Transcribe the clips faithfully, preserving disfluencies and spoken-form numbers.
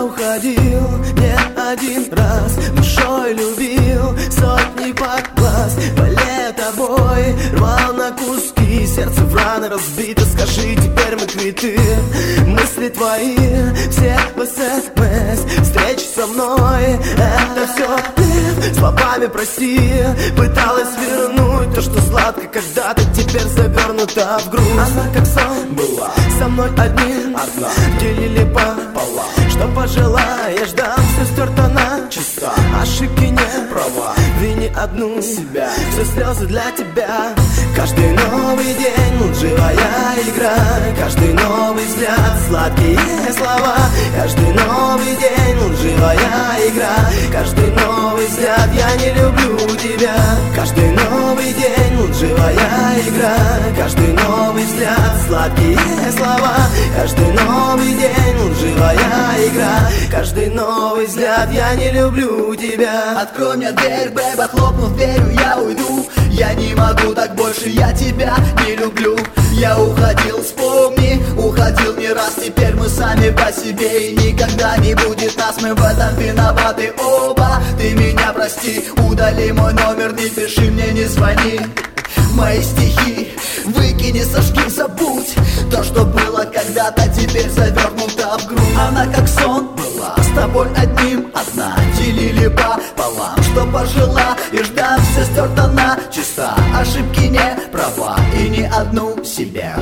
уходил не один раз, душой любил сотни подглаз. Болея тобой, рвал на куски, сердце в раны разбито. Скажи, теперь мы квиты. Мысли твои все в СМС, встречи со мной — это все блеф. Словами прости, пыталась вернуть то, что сладко когда-то, теперь завернута в грусть. Она как сон была со мной одним, одна, делили пополам. Что пожелаешь, да, все стерто на чиста. Ошибки не права, вини одну себя. Все слезы для тебя. Каждый новый день лживая игра, каждый новый взгляд сладкие слова. Каждый новый день лживая игра, каждый новый взгляд я не люблю тебя. Каждый новый день лживая игра, каждый новый взгляд сладкие слова. Каждый новый день лживая игра, каждый новый взгляд я не люблю тебя. Открой мне дверь, бэйб, хлопнув дверью я уйду. Я не могу так больше, я тебя не люблю. Я уходил, вспомни, уходил не раз. Теперь мы сами по себе, и никогда не будет нас. Мы в этом виноваты оба. Ты меня прости, удали мой номер, не пиши мне, не звони. Мои стихи выкини, сожги, забудь. То, что было когда-то, теперь завернуто в грудь. Она как сон была, с тобой одним одна, делили пополам. Что пожила и ждал, все стерто на чиста. Ошибки не права и ни одну себя.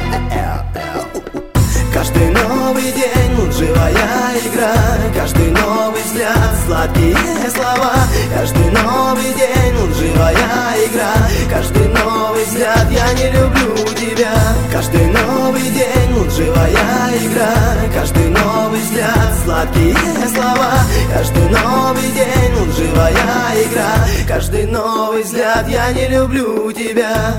Каждый новый день лживая игра, каждый новый взгляд сладкие слова. Каждый новый день лживая игра, каждый новый взгляд я не люблю тебя. Каждый новый день лживая игра, каждый новый взгляд сладкие слова. Каждый новый день лживая игра, каждый новый взгляд я не люблю тебя.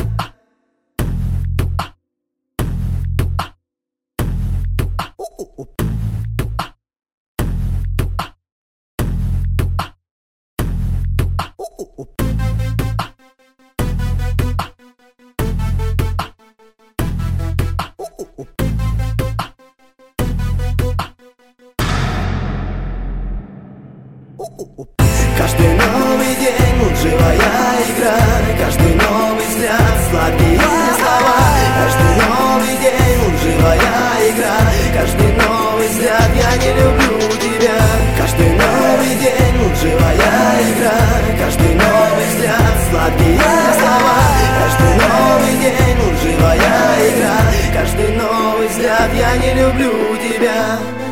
Каждый новый день лживая игра, каждый новый взгляд сладкие слова. Каждый новый день лживая игра, каждый новый взгляд я не люблю тебя. Каждый новый день лживая игра, каждый новый взгляд сладкие слова. Каждый новый день лживая игра, каждый новый взгляд я не люблю тебя.